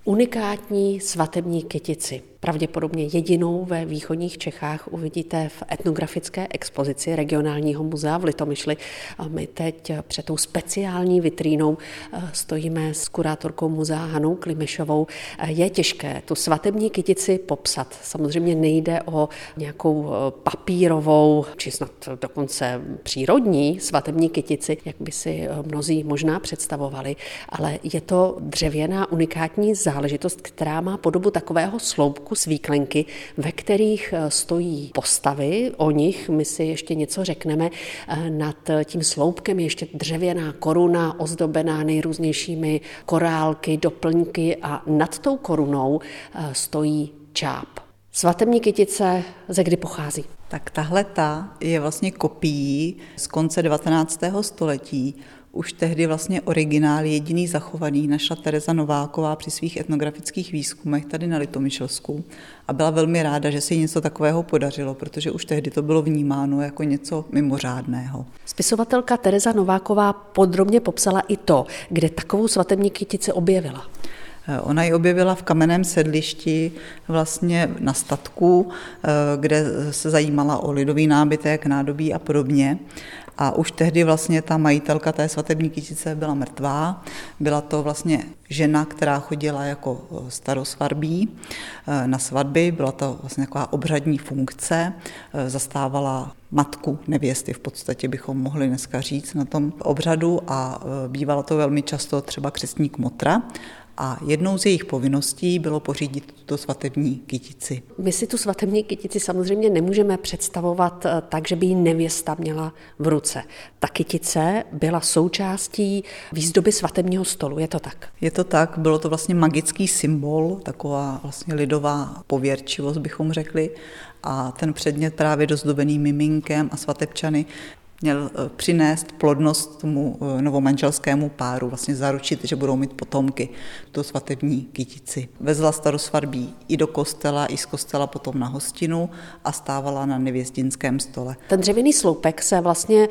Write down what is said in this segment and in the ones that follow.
Unikátní svatební kytici. Pravděpodobně jedinou ve východních Čechách uvidíte v etnografické expozici Regionálního muzea v Litomyšli. A my teď před tou speciální vitrínou stojíme s kurátorkou muzea Hanou Klimešovou. Je těžké tu svatební kytici popsat. Samozřejmě nejde o nějakou papírovou, či snad dokonce přírodní svatební kytici, jak by si mnozí možná představovali, ale je to dřevěná unikátní záležitost, která má podobu takového sloupku svíklenky, ve kterých stojí postavy, o nich my si ještě něco řekneme. Nad tím sloupkem je ještě dřevěná koruna ozdobená nejrůznějšími korálky, doplňky a nad tou korunou stojí čáp. Svatební kytice ze kdy pochází? Tak tahle je vlastně kopií z konce 19. století. Už tehdy vlastně originál jediný zachovaný našla Tereza Nováková při svých etnografických výzkumech tady na Litomyšlsku a byla velmi ráda, že se jí něco takového podařilo, protože už tehdy to bylo vnímáno jako něco mimořádného. Spisovatelka Tereza Nováková podrobně popsala i to, kde takovou svatební kytici objevila. Ona ji objevila v kamenném sedlišti vlastně na statku, kde se zajímala o lidový nábytek, nádobí a podobně. A už tehdy vlastně ta majitelka té svatební kytice byla mrtvá. Byla to vlastně žena, která chodila jako starosvarbí na svatby. Byla to vlastně taková obřadní funkce. Zastávala matku nevěsty, v podstatě bychom mohli dneska říct na tom obřadu a bývala to velmi často třeba křestní kmotra. A jednou z jejich povinností bylo pořídit tuto svatební kytici. My si tu svatební kytici samozřejmě nemůžeme představovat tak, že by ji nevěsta měla v ruce. Ta kytice byla součástí výzdoby svatebního stolu, je to tak? Je to tak, bylo to vlastně magický symbol, taková vlastně lidová pověrčivost, bychom řekli. A ten předmět právě dozdobený miminkem a svatebčany měl přinést plodnost tomu novomanželskému páru, vlastně zaručit, že budou mít potomky, tu svatební kytici. Vezla starosvarbí i do kostela, i z kostela potom na hostinu a stávala na nevěstinském stole. Ten dřevěný sloupek se vlastně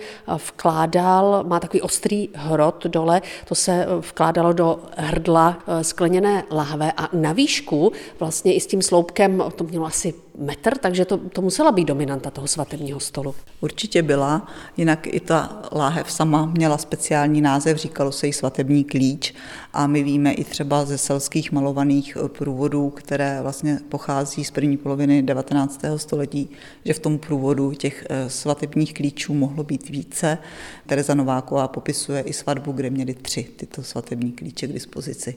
vkládal, má takový ostrý hrot dole, to se vkládalo do hrdla skleněné lahve a na výšku vlastně i s tím sloupkem, to mělo asi metr, takže to musela být dominanta toho svatebního stolu. Určitě byla, jinak i ta láhev sama měla speciální název, říkalo se jí svatební klíč a my víme i třeba ze selských malovaných průvodů, které vlastně pochází z první poloviny 19. století, že v tom průvodu těch svatebních klíčů mohlo být více. Tereza Nováková popisuje i svatbu, kde měli 3 tyto svatební klíče k dispozici.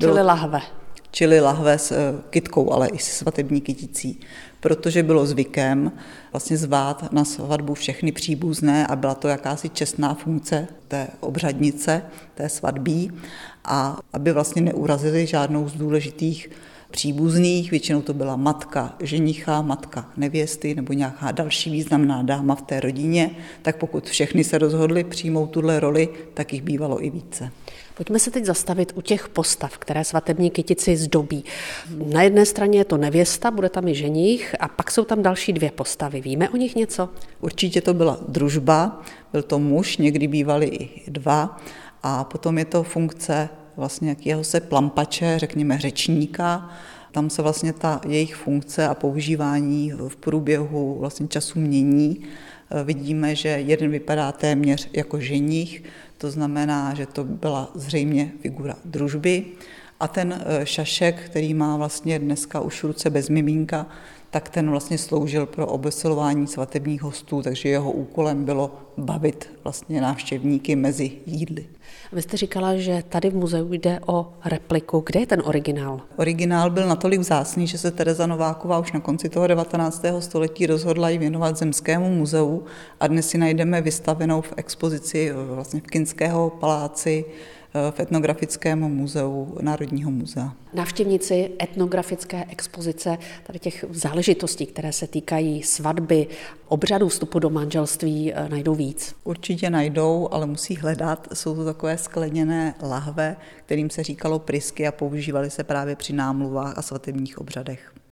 Čili lahve s kytkou, ale i s svatební kyticí, protože bylo zvykem vlastně zvát na svatbu všechny příbuzné a byla to jakási čestná funkce té obřadnice, té svatbí a aby vlastně neurazili žádnou z důležitých příbuzných, většinou to byla matka ženicha, matka nevěsty nebo nějaká další významná dáma v té rodině, tak pokud všechny se rozhodli přijmout tuhle roli, tak jich bývalo i více. Pojďme se teď zastavit u těch postav, které svatební kytici zdobí. Na jedné straně je to nevěsta, bude tam i ženich a pak jsou tam další 2 postavy. Víme o nich něco? Určitě to byla družba, byl to muž, někdy bývali i 2 a potom je to funkce vlastně jakého se plampače, řekněme řečníka. Tam se vlastně ta jejich funkce a používání v průběhu vlastně času mění. Vidíme, že jeden vypadá téměř jako ženich, to znamená, že to byla zřejmě figura družby. A ten šašek, který má vlastně dneska už ruce bez miminka, tak ten vlastně sloužil pro obesilování svatebních hostů, takže jeho úkolem bylo bavit vlastně návštěvníky mezi jídly. Vy jste říkala, že tady v muzeu jde o repliku. Kde je ten originál? Originál byl natolik vzácný, že se Tereza Nováková už na konci toho 19. století rozhodla ji věnovat Zemskému muzeu a dnes si najdeme vystavenou v expozici vlastně v Kinského paláci v etnografickém muzeu Národního muzea. Návštěvníci etnografické expozice tady těch záležitostí, které se týkají svatby, obřadu vstupu do manželství, najdou víc? Určitě najdou, ale musí hledat. Jsou to takové skleněné lahve, kterým se říkalo prysky a používaly se právě při námluvách a svatebních obřadech.